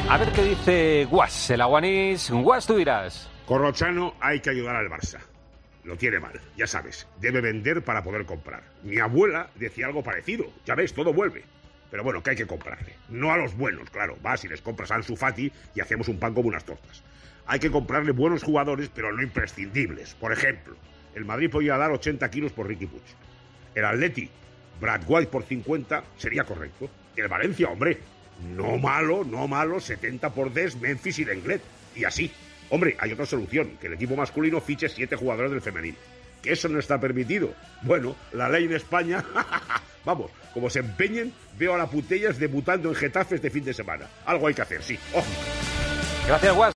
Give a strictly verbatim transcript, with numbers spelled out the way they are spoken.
A ver qué dice Guas, el aguanís. Guas, tú dirás. Corrochano, hay que ayudar al Barça. Lo tiene mal, ya sabes. Debe vender para poder comprar. Mi abuela decía algo parecido. Ya ves, todo vuelve. Pero bueno, que hay que comprarle. No a los buenos, claro. Vas y les compras a Ansu Fati y hacemos un pan como unas tortas. Hay que comprarle buenos jugadores, pero no imprescindibles. Por ejemplo, el Madrid podía dar ochenta kilos por Riqui Puig. El Atleti, Brad White por cincuenta, sería correcto. El Valencia, hombre, no malo, no malo, setenta por Des, Memphis y Lenglet. Y así. Hombre, hay otra solución, que el equipo masculino fiche siete jugadores del femenino. ¿Que eso no está permitido? Bueno, la ley de España... Vamos, como se empeñen, veo a la Putellas debutando en Getafe este fin de semana. Algo hay que hacer, sí. ¡Ojo! Gracias, Guas.